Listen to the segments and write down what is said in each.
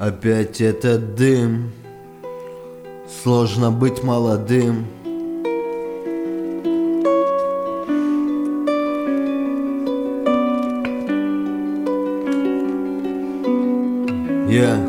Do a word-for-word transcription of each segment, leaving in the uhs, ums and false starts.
Опять этот дым, сложно быть молодым. Yeah.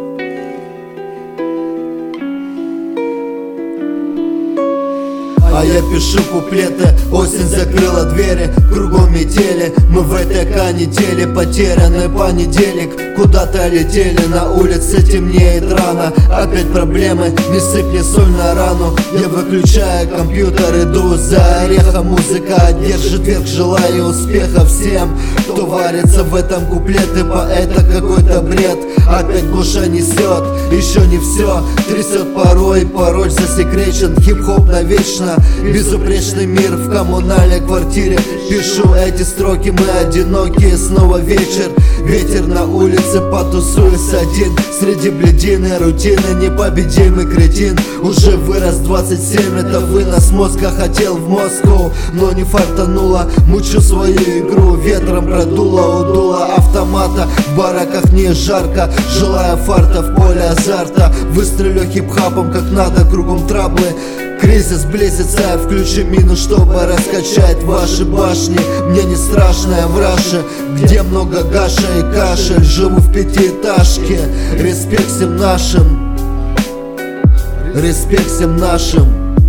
А я пишу куплеты, осень закрыла двери, кругом метели, мы в этой канители, потерянный понедельник. Куда-то летели, на улице темнеет рано, опять проблемы, не сыпь мне соль на рану. Я выключаю компьютер, иду за орехом, музыка держит вверх, желаю успеха всем, кто варится в этом куплете, поэта какой-то бред. Опять Гоша несет, еще не все, трясет порой, порой засекречен, хип-хоп навечно. Безупречный мир в коммунальной квартире. Пишу эти строки, мы одинокие, снова вечер. Ветер на улице, потусуюсь один среди бледины, рутины, непобедимый кретин. Уже вырос двадцать семь, это вынос мозга, хотел в Москву, но не фартануло. Мучу свою игру, ветром продуло, удуло автомата. В бараках не жарко, желаю фарта в поле азарта. Выстрелю хип-хапом как надо, кругом траблы. Кризис близится, включи минус, чтобы раскачать ваши башни. Мне не страшно, я в раше, где много гаша и кашель. Живу в пятиэтажке, респект всем нашим, респект всем нашим.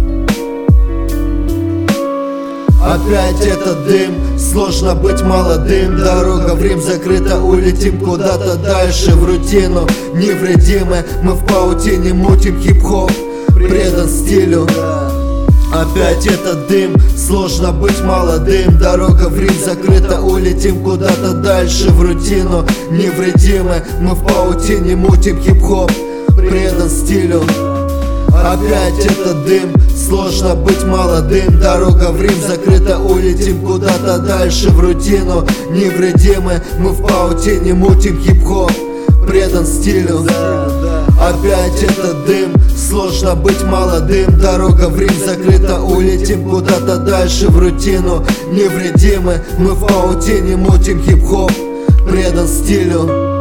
Опять этот дым, сложно быть молодым. Дорога в Рим закрыта, улетим куда-то дальше в рутину. Невредимы, мы в паутине мутим хип-хоп, предан стилю. Опять этот дым, сложно быть молодым. Дорога в Рим закрыта, улетим куда-то дальше в рутину. Невредимы, мы в паутине мутим хип-хоп, предан стилю. Опять этот дым, сложно быть молодым. Дорога в Рим закрыта, улетим куда-то дальше в рутину. Невредимы, мы в паутине мутим хип-хоп, предан стилю. Опять этот дым, сложно быть молодым. Дорога в Рим закрыта, улетим куда-то дальше в рутину. Невредимы, мы в паутине мутим хип-хоп, предан стилю.